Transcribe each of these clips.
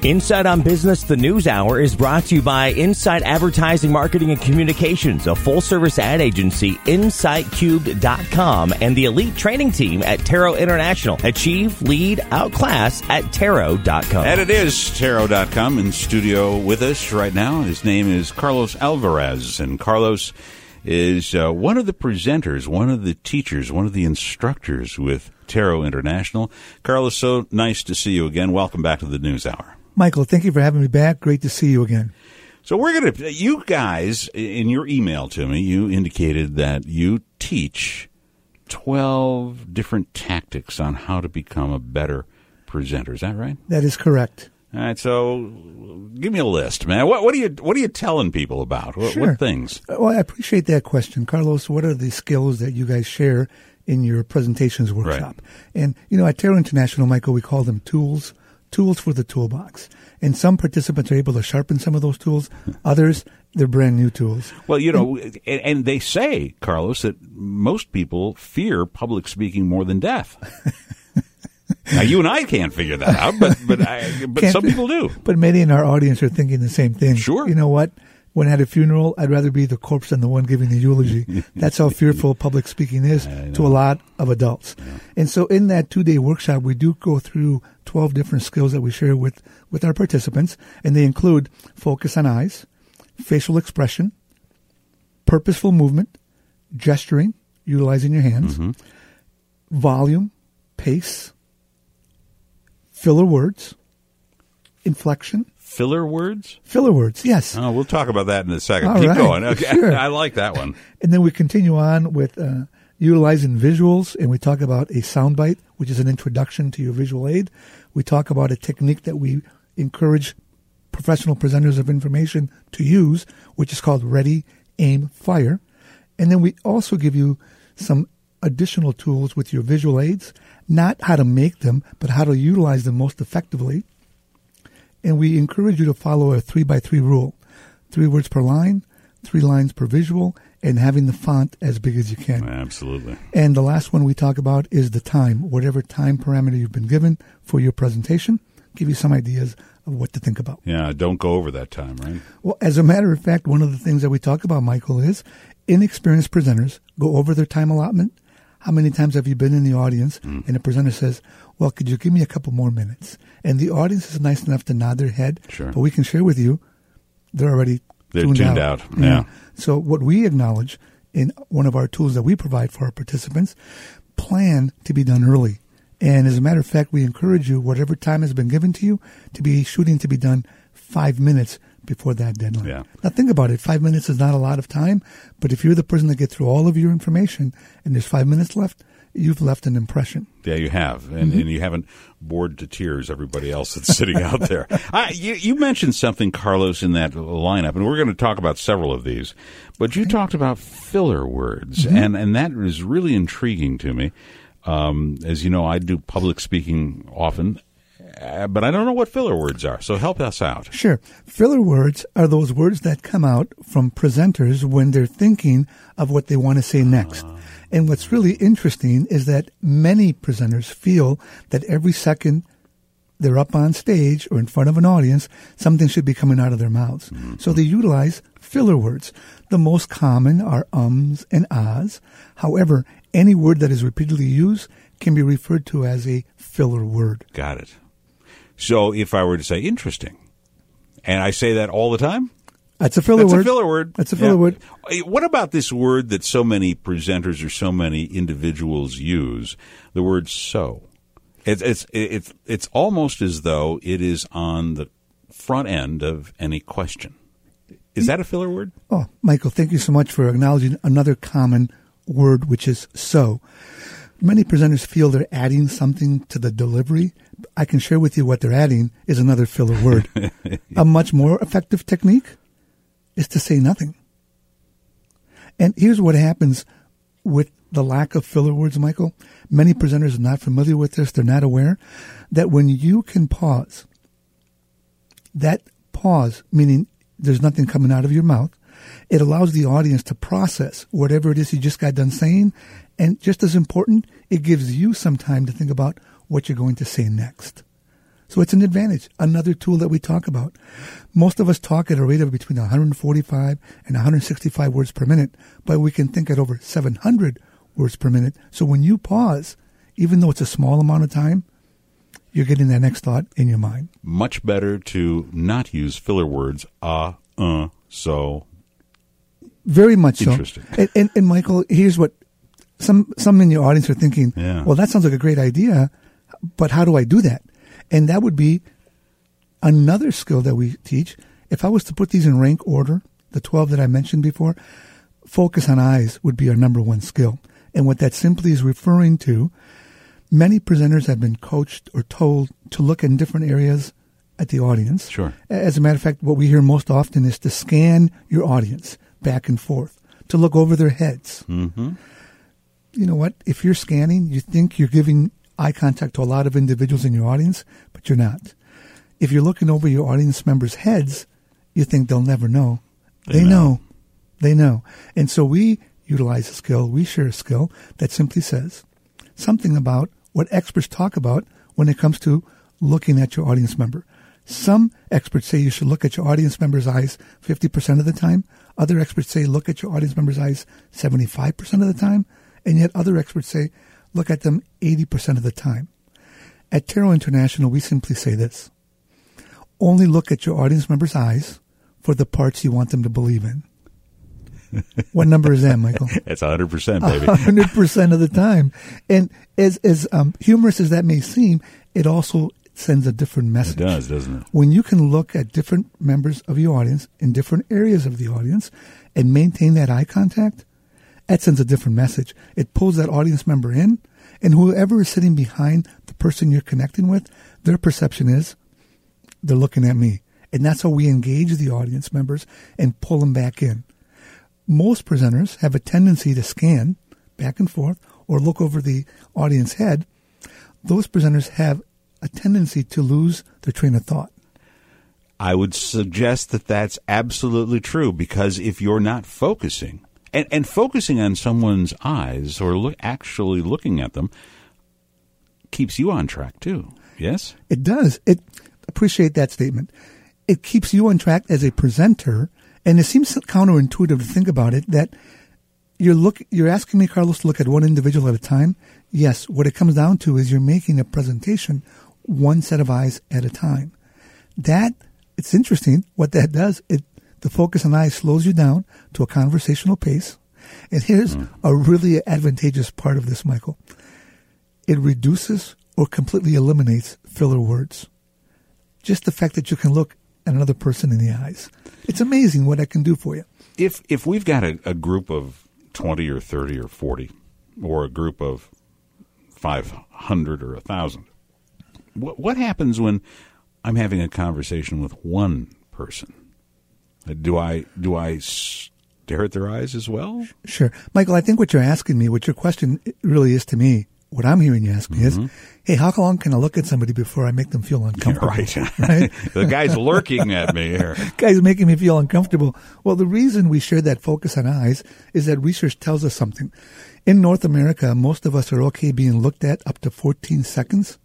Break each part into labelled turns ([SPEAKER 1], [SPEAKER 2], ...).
[SPEAKER 1] Inside on Business, the News Hour is brought to you by Insight Advertising, Marketing, and Communications, a full-service ad agency, InsightCubed.com, and the elite training team at Tarot International. Achieve, lead, outclass at Tarot.com.
[SPEAKER 2] And it is Tarot.com in studio with us right now. His name is Carlos Alvarez, and Carlos is one of the presenters, one of the teachers, one of the instructors with Tarot International. Carlos, so nice to see you again. Welcome back to the News Hour.
[SPEAKER 3] Michael, thank you for having me back. Great to see you again.
[SPEAKER 2] So you guys, in your email to me, you indicated that you teach 12 different tactics on how to become a better presenter. Is that right?
[SPEAKER 3] That is correct.
[SPEAKER 2] All right, so give me a list, man. What are you telling people about?
[SPEAKER 3] Sure.
[SPEAKER 2] What things?
[SPEAKER 3] Well, I appreciate that question. Carlos, what are the skills that you guys share in your presentations workshop? Right. And, at Tarot International, Michael, we call them tools for the toolbox. And some participants are able to sharpen some of those tools. Others, they're brand new tools.
[SPEAKER 2] Well, and they say, Carlos, that most people fear public speaking more than death. Now, you and I can't figure that out, but some people do.
[SPEAKER 3] But many in our audience are thinking the same thing.
[SPEAKER 2] Sure.
[SPEAKER 3] You know what? When at a funeral, I'd rather be the corpse than the one giving the eulogy. That's how fearful public speaking is to a lot of adults. Yeah. And so in that 2-day workshop, we do go through 12 different skills that we share with our participants, and they include focus on eyes, facial expression, purposeful movement, gesturing, utilizing your hands, volume, pace, filler words, inflection.
[SPEAKER 2] Filler words?
[SPEAKER 3] Filler words, yes.
[SPEAKER 2] Oh, we'll talk about that in a second.
[SPEAKER 3] All
[SPEAKER 2] Keep
[SPEAKER 3] right,
[SPEAKER 2] going. Okay.
[SPEAKER 3] Sure.
[SPEAKER 2] I like that one.
[SPEAKER 3] And then we continue on with utilizing visuals, and we talk about a soundbite, which is an introduction to your visual aid. We talk about a technique that we encourage professional presenters of information to use, which is called Ready, Aim, Fire. And then we also give you some additional tools with your visual aids, not how to make them, but how to utilize them most effectively. And we encourage you to follow a 3x3 rule. 3 words per line, 3 lines per visual, and having the font as big as you can.
[SPEAKER 2] Absolutely.
[SPEAKER 3] And the last one we talk about is the time, whatever time parameter you've been given for your presentation. Give you some ideas of what to think about.
[SPEAKER 2] Yeah, don't go over that time, right?
[SPEAKER 3] Well, as a matter of fact, one of the things that we talk about, Michael, is inexperienced presenters go over their time allotment. How many times have you been in the audience and a presenter says, well, could you give me a couple more minutes? And the audience is nice enough to nod their head.
[SPEAKER 2] Sure.
[SPEAKER 3] But we can share with you, they're already tuned out.
[SPEAKER 2] Yeah.
[SPEAKER 3] So what we acknowledge in one of our tools that we provide for our participants, plan to be done early. And as a matter of fact, we encourage you, whatever time has been given to you, to be shooting to be done 5 minutes before that deadline.
[SPEAKER 2] Yeah.
[SPEAKER 3] Now think about it. 5 minutes is not a lot of time, but if you're the person that gets through all of your information and there's 5 minutes left, you've left an impression.
[SPEAKER 2] Yeah, you have. And you haven't bored to tears everybody else that's sitting out there. You mentioned something, Carlos, in that lineup, and we're going to talk about several of these, but you talked about filler words, and that is really intriguing to me. As you know, I do public speaking often, but I don't know what filler words are, so help us out.
[SPEAKER 3] Sure. Filler words are those words that come out from presenters when they're thinking of what they want to say next. And what's really interesting is that many presenters feel that every second they're up on stage or in front of an audience, something should be coming out of their mouths. So they utilize filler words. The most common are ums and ahs. However, any word that is repeatedly used can be referred to as a filler word.
[SPEAKER 2] Got it. So if I were to say interesting, and I say that all the time?
[SPEAKER 3] That's a filler word.
[SPEAKER 2] That's a filler word.
[SPEAKER 3] That's a filler word.
[SPEAKER 2] What about this word that so many presenters or so many individuals use, the word so? It's almost as though it is on the front end of any question. Is that a filler word?
[SPEAKER 3] Oh, Michael, thank you so much for acknowledging another common word, which is so. Many presenters feel they're adding something to the delivery. I can share with you what they're adding is another filler word. A much more effective technique is to say nothing. And here's what happens with the lack of filler words, Michael. Many presenters are not familiar with this. They're not aware that when you can pause, that pause, meaning there's nothing coming out of your mouth, it allows the audience to process whatever it is you just got done saying. And just as important, it gives you some time to think about what you're going to say next. So it's an advantage, another tool that we talk about. Most of us talk at a rate of between 145 and 165 words per minute, but we can think at over 700 words per minute. So when you pause, even though it's a small amount of time, you're getting that next thought in your mind.
[SPEAKER 2] Much better to not use filler words, so.
[SPEAKER 3] Very much so.
[SPEAKER 2] Interesting.
[SPEAKER 3] And Michael, here's what some in your audience are thinking.
[SPEAKER 2] Yeah.
[SPEAKER 3] Well, that sounds like a great idea, but how do I do that? And that would be another skill that we teach. If I was to put these in rank order, the 12 that I mentioned before, focus on eyes would be our number one skill. And what that simply is referring to, many presenters have been coached or told to look in different areas at the audience.
[SPEAKER 2] Sure.
[SPEAKER 3] As a matter of fact, what we hear most often is to scan your audience back and forth, to look over their heads.
[SPEAKER 2] Mm-hmm.
[SPEAKER 3] You know what? If you're scanning, you think you're giving eye contact to a lot of individuals in your audience, but you're not. If you're looking over your audience members' heads, you think they'll never know. They know. They know. And so we utilize a skill, we share a skill that simply says something about what experts talk about when it comes to looking at your audience member. Some experts say you should look at your audience member's eyes 50% of the time. Other experts say look at your audience member's eyes 75% of the time. And yet other experts say look at them 80% of the time. At Tarot International, we simply say this. Only look at your audience member's eyes for the parts you want them to believe in. What number is that, Michael?
[SPEAKER 2] It's 100%, baby.
[SPEAKER 3] 100% of the time. And as humorous as that may seem, it also sends a different message.
[SPEAKER 2] It does, doesn't it?
[SPEAKER 3] When you can look at different members of your audience in different areas of the audience and maintain that eye contact, that sends a different message. It pulls that audience member in, and whoever is sitting behind the person you're connecting with, their perception is they're looking at me. And that's how we engage the audience members and pull them back in. Most presenters have a tendency to scan back and forth or look over the audience head. Those presenters have a tendency to lose their train of thought.
[SPEAKER 2] I would suggest that that's absolutely true, because if you're not focusing, and focusing on someone's eyes or actually looking at them keeps you on track too. Yes?
[SPEAKER 3] It does. Appreciate that statement. It keeps you on track as a presenter, and it seems counterintuitive to think about it that you're asking me, Carlos, to look at one individual at a time. Yes, what it comes down to is you're making a presentation one set of eyes at a time. It's interesting what that does. The focus on eyes slows you down to a conversational pace. And here's a really advantageous part of this, Michael. It reduces or completely eliminates filler words. Just the fact that you can look at another person in the eyes. It's amazing what that can do for you.
[SPEAKER 2] If we've got a group of 20 or 30 or 40, or a group of 500 or 1,000, what happens when I'm having a conversation with one person? Do I stare at their eyes as well?
[SPEAKER 3] Sure. Michael, I think what you're asking me, what your question really is to me, what I'm hearing you ask me is, hey, how long can I look at somebody before I make them feel uncomfortable?
[SPEAKER 2] Right. The guy's lurking at me here.
[SPEAKER 3] Guy's making me feel uncomfortable. Well, the reason we share that focus on eyes is that research tells us something. In North America, most of us are okay being looked at up to 14 seconds.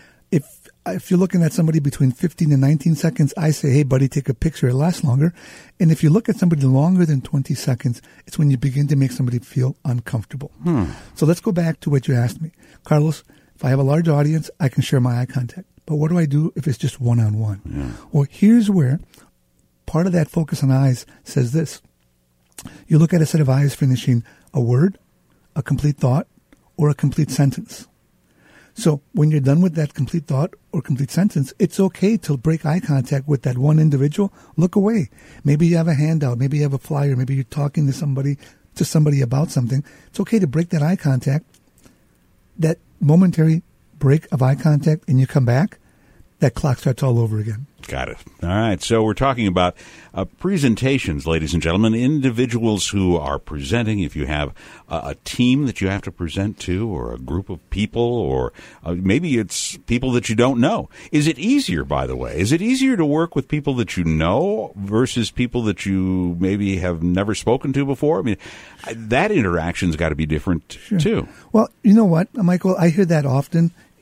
[SPEAKER 3] If you're looking at somebody between 15 and 19 seconds, I say, hey, buddy, take a picture. It lasts longer. And if you look at somebody longer than 20 seconds, it's when you begin to make somebody feel uncomfortable. So let's go back to what you asked me. Carlos, if I have a large audience, I can share my eye contact. But what do I do if it's just one-on-one?
[SPEAKER 2] Yeah.
[SPEAKER 3] Well, here's where part of that focus on eyes says this. You look at a set of eyes finishing a word, a complete thought, or a complete sentence. So when you're done with that complete thought or complete sentence, it's okay to break eye contact with that one individual. Look away. Maybe you have a handout. Maybe you have a flyer. Maybe you're talking to somebody about something. It's okay to break that eye contact, that momentary break of eye contact, and you come back, that clock starts all over again.
[SPEAKER 2] Got it. All right. So we're talking about presentations, ladies and gentlemen, individuals who are presenting. If you have a team that you have to present to, or a group of people, or maybe it's people that you don't know. Is it easier, by the way? Is it easier to work with people that you know versus people that you maybe have never spoken to before? I mean, that interaction's got to be different, too.
[SPEAKER 3] Well, you know what, Michael? I hear that often.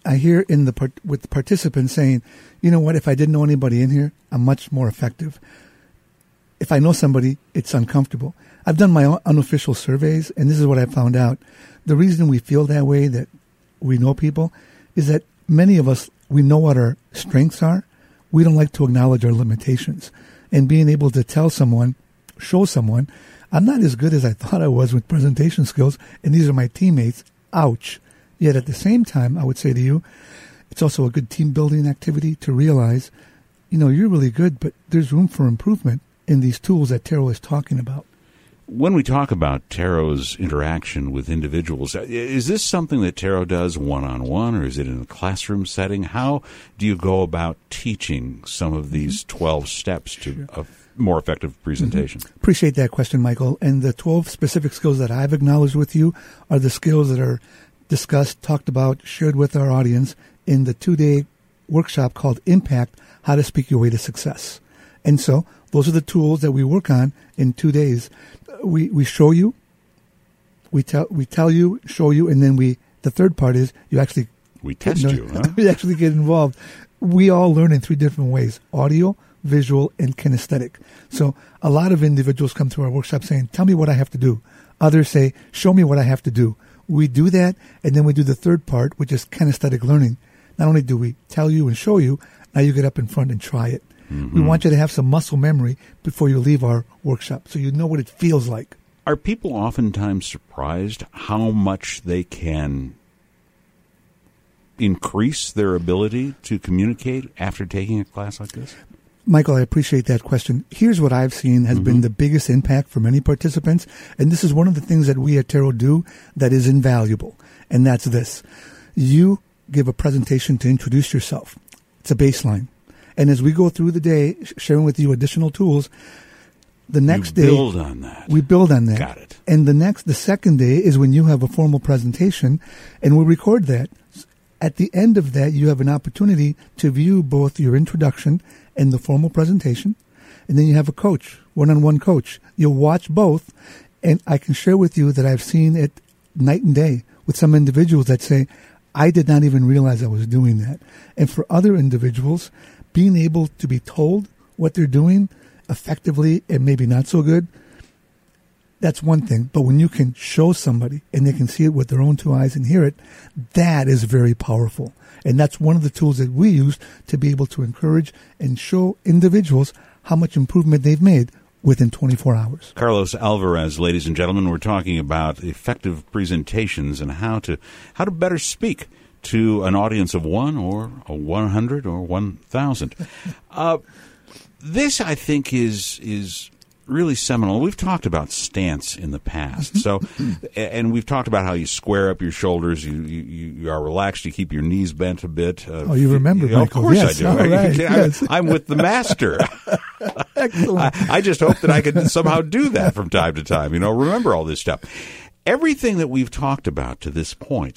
[SPEAKER 3] I hear with the participants saying, you know what, if I didn't know anybody in here, I'm much more effective. If I know somebody, it's uncomfortable. I've done my own unofficial surveys, and this is what I found out. The reason we feel that way, that we know people, is that many of us, we know what our strengths are. We don't like to acknowledge our limitations. And being able to tell someone, show someone, I'm not as good as I thought I was with presentation skills, and these are my teammates. Ouch. Yet at the same time, I would say to you, it's also a good team-building activity to realize, you're really good, but there's room for improvement in these tools that Tero is talking about.
[SPEAKER 2] When we talk about Tero's interaction with individuals, is this something that Tero does one-on-one, or is it in a classroom setting? How do you go about teaching some of these 12 steps to a more effective presentation?
[SPEAKER 3] Mm-hmm. Appreciate that question, Michael. And the 12 specific skills that I've acknowledged with you are the skills that are discussed, talked about, shared with our audience in the 2-day workshop called Impact, How to Speak Your Way to Success. And so those are the tools that we work on in 2 days. We show you, we tell you, show you, and then the third part is
[SPEAKER 2] we test you. Huh?
[SPEAKER 3] We actually get involved. We all learn in 3 different ways: audio, visual, and kinesthetic. So a lot of individuals come to our workshop saying, tell me what I have to do. Others say, show me what I have to do. We do that, and then we do the third part, which is kinesthetic learning. Not only do we tell you and show you, now you get up in front and try it. Mm-hmm. We want you to have some muscle memory before you leave our workshop, so you know what it feels like.
[SPEAKER 2] Are people oftentimes surprised how much they can increase their ability to communicate after taking a class like this?
[SPEAKER 3] Michael, I appreciate that question. Here's what I've seen has been the biggest impact for many participants, and this is one of the things that we at Tero do that is invaluable, and that's this. You give a presentation to introduce yourself. It's a baseline. And as we go through the day, sharing with you additional tools, the next day...
[SPEAKER 2] build on that.
[SPEAKER 3] We build on that.
[SPEAKER 2] Got it.
[SPEAKER 3] And the second day is when you have a formal presentation, and we record that. At the end of that, you have an opportunity to view both your introduction and the formal presentation. And then you have a coach, one-on-one coach. You'll watch both, and I can share with you that I've seen it night and day with some individuals that say, I did not even realize I was doing that. And for other individuals, being able to be told what they're doing effectively and maybe not so good, that's one thing. But when you can show somebody and they can see it with their own 2 eyes and hear it, that is very powerful. And that's one of the tools that we use to be able to encourage and show individuals how much improvement they've made within 24 hours.
[SPEAKER 2] Carlos Alvarez, ladies and gentlemen, we're talking about effective presentations and how to better speak to an audience of 1 or 100 or 1,000. This, I think, is really seminal. We've talked about stance in the past. So, and we've talked about how you square up your shoulders, you are relaxed, you keep your knees bent a bit.
[SPEAKER 3] You remember, Michael.
[SPEAKER 2] Of course
[SPEAKER 3] yes,
[SPEAKER 2] I do.
[SPEAKER 3] All right, yes.
[SPEAKER 2] I'm with the master.
[SPEAKER 3] Excellent.
[SPEAKER 2] I just hope that I can somehow do that from time to time, remember all this stuff. Everything that we've talked about to this point,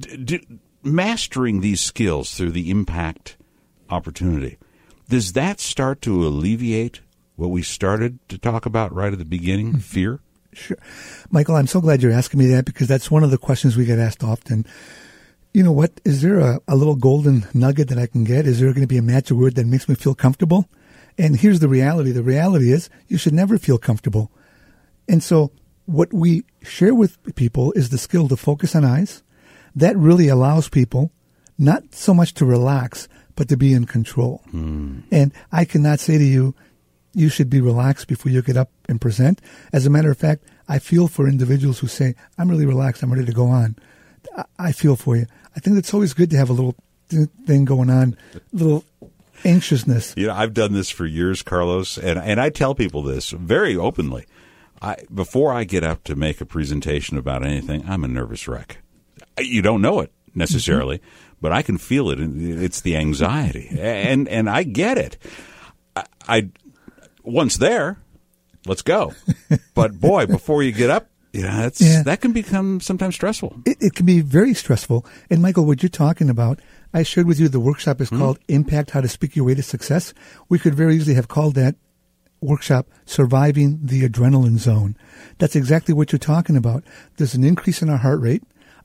[SPEAKER 2] mastering these skills through the impact opportunity, does that start to alleviate what we started to talk about right at the beginning, fear?
[SPEAKER 3] Sure. Michael, I'm so glad you're asking me that, because that's one of the questions we get asked often. You know what? Is there a little golden nugget that I can get? Is there going to be a magic word that makes me feel comfortable? And here's the reality. The reality is you should never feel comfortable. And so what we share with people is the skill to focus on eyes. That really allows people not so much to relax, but to be in control. And I cannot say to you, you should be relaxed before you get up and present. As a matter of fact, I feel for individuals who say, I'm really relaxed, I'm ready to go on. I feel for you. I think it's always good to have a little thing going on, a little anxiousness.
[SPEAKER 2] I've done this for years, Carlos, and I tell people this very openly. Before I get up to make a presentation about anything, I'm a nervous wreck. You don't know it necessarily, but I can feel it. It's the anxiety, and I get it. I once there, let's go. But boy, before you get up, that can become sometimes stressful.
[SPEAKER 3] It can be very stressful. And Michael, what you're talking about, I shared with you the workshop is called Impact, How to Speak Your Way to Success. We could very easily have called that workshop Surviving the Adrenaline Zone. That's exactly what you're talking about. There's an increase in our heart rate,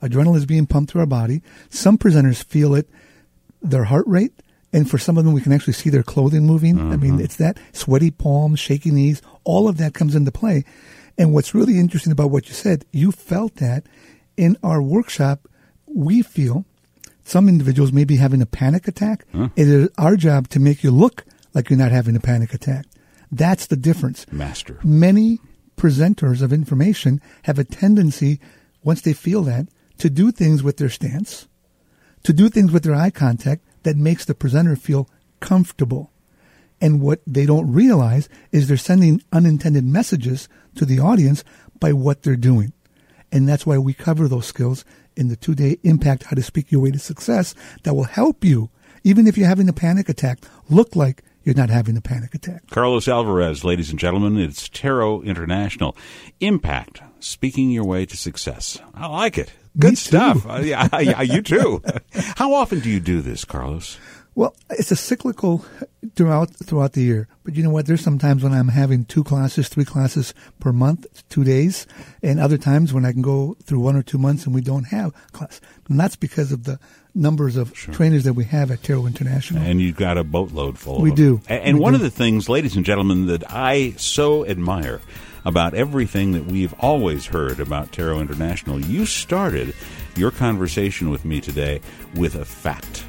[SPEAKER 3] Adrenaline is being pumped through our body. Some presenters feel it, their heart rate, and for some of them, we can actually see their clothing moving. I mean, it's that sweaty palms, shaky knees, all of that comes into play. And what's really interesting about what you said, you felt that in our workshop, we feel some individuals may be having a panic attack. It is our job to make you look like you're not having a panic attack. That's the difference.
[SPEAKER 2] Master.
[SPEAKER 3] Many presenters of information have a tendency, once they feel that, to do things with their stance, to do things with their eye contact that makes the presenter feel comfortable. And what they don't realize is they're sending unintended messages to the audience by what they're doing. And that's why we cover those skills in the 2-day Impact How to Speak Your Way to Success that will help you, even if you're having a panic attack, look like you're not having a panic attack.
[SPEAKER 2] Carlos Alvarez, ladies and gentlemen, it's Tarot International. Impact, speaking your way to success. I like it. Good stuff. Yeah, you too. How often do you do this, Carlos?
[SPEAKER 3] Well, it's a cyclical throughout the year. But you know what? There's some times when I'm having 2 classes, 3 classes per month, 2 days, and other times when I can go through 1 or 2 months and we don't have class. And that's because of the numbers of trainers that we have at Tarot International.
[SPEAKER 2] And you've got a boatload full of
[SPEAKER 3] them. We do.
[SPEAKER 2] And one of the things, ladies and gentlemen, that I so admire about everything that we've always heard about Tarot International, you started your conversation with me today with a fact.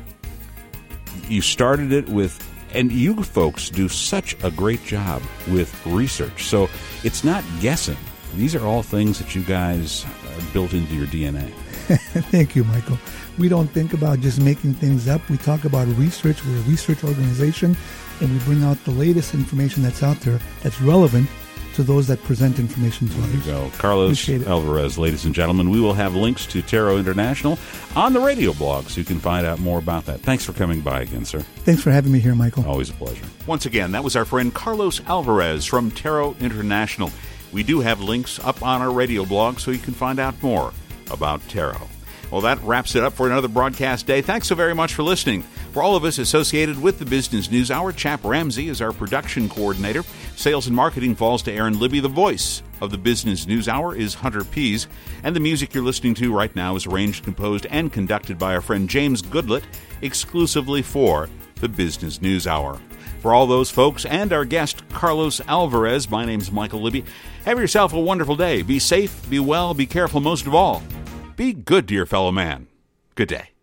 [SPEAKER 2] You started it with, and you folks do such a great job with research. So it's not guessing. These are all things that you guys built into your DNA.
[SPEAKER 3] Thank you, Michael. We don't think about just making things up. We talk about research. We're a research organization, and we bring out the latest information that's out there that's relevant to those that present information to others.
[SPEAKER 2] There you go. Carlos Alvarez, ladies and gentlemen. We will have links to Tarot International on the radio blog so you can find out more about that. Thanks for coming by again, sir.
[SPEAKER 3] Thanks for having me here, Michael.
[SPEAKER 2] Always a pleasure. Once again, that was our friend Carlos Alvarez from Tarot International. We do have links up on our radio blog so you can find out more about tarot. Well, that wraps it up for another broadcast day. Thanks so very much for listening. For all of us associated with the Business News Hour, Chap Ramsey is our production coordinator. Sales and marketing falls to Aaron Libby. The voice of the Business News Hour is Hunter Pease. And the music you're listening to right now is arranged, composed, and conducted by our friend James Goodlett, exclusively for the Business News Hour. For all those folks and our guest, Carlos Alvarez, my name's Michael Libby. Have yourself a wonderful day. Be safe, be well, be careful, most of all. Be good to your fellow man. Good day.